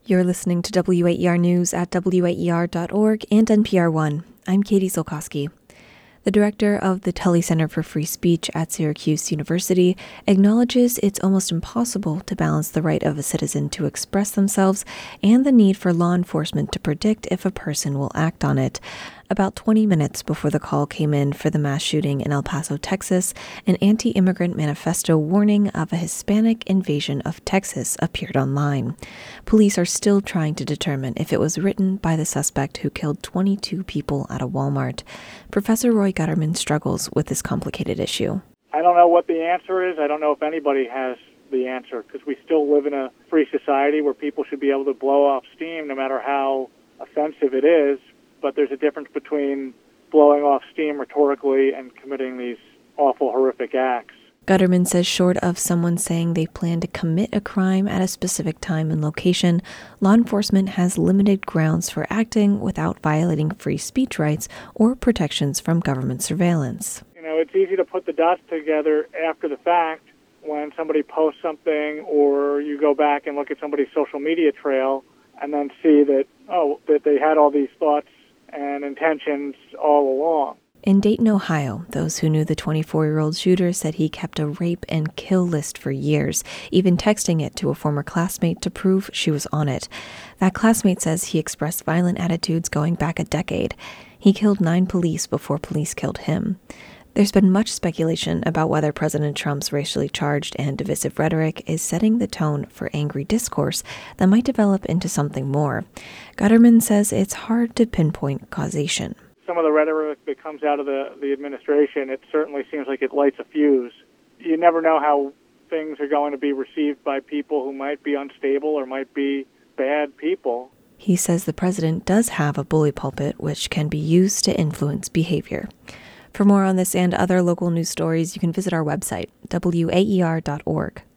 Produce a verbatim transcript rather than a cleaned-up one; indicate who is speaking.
Speaker 1: You're listening to W A E R News at W A E R dot org and N P R One. I'm Katie Solkowski. The director of the Tully Center for Free Speech at Syracuse University acknowledges it's almost impossible to balance the right of a citizen to express themselves and the need for law enforcement to predict if a person will act on it. About twenty minutes before the call came in for the mass shooting in El Paso, Texas, an anti-immigrant manifesto warning of a Hispanic invasion of Texas appeared online. Police are still trying to determine if it was written by the suspect who killed twenty-two people at a Walmart. Professor Roy Gutterman struggles with this complicated issue.
Speaker 2: I don't know what the answer is. I don't know if anybody has the answer, because we still live in a free society where people should be able to blow off steam no matter how offensive it is. But there's a difference between blowing off steam rhetorically and committing these awful, horrific acts.
Speaker 1: Gutterman says short of someone saying they plan to commit a crime at a specific time and location, law enforcement has limited grounds for acting without violating free speech rights or protections from government surveillance.
Speaker 2: You know, it's easy to put the dots together after the fact when somebody posts something, or you go back and look at somebody's social media trail and then see that, oh, that they had all these thoughts and intentions all along.
Speaker 1: In Dayton, Ohio, those who knew the twenty-four-year-old shooter said he kept a rape and kill list for years, even texting it to a former classmate to prove she was on it. That classmate says he expressed violent attitudes going back a decade. He killed nine police before police killed him. There's been much speculation about whether President Trump's racially charged and divisive rhetoric is setting the tone for angry discourse that might develop into something more. Gutterman says it's hard to pinpoint causation.
Speaker 2: Some of the rhetoric that comes out of the, the administration, it certainly seems like it lights a fuse. You never know how things are going to be received by people who might be unstable or might be bad people.
Speaker 1: He says the president does have a bully pulpit, which can be used to influence behavior. For more on this and other local news stories, you can visit our website, W A E R dot org.